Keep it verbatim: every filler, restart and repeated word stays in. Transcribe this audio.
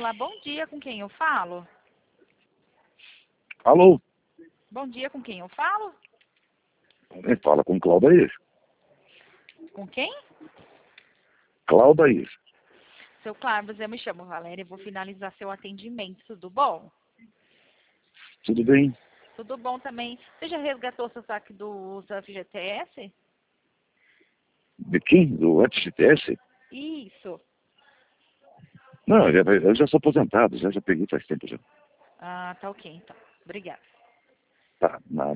Olá, bom dia, com quem eu falo? Alô? Bom dia, com quem eu falo? Quem fala com Claudair? Com quem? Claudair. Seu Cláudio, eu me chamo Valéria e vou finalizar seu atendimento, tudo bom? Tudo bem? Tudo bom também. Você já resgatou seu saque do F G T S? De quem? Do F G T S? Isso. Não, eu já, eu já sou aposentado, já, já peguei faz tempo já. Ah, tá ok, então. Obrigada. Tá, nada.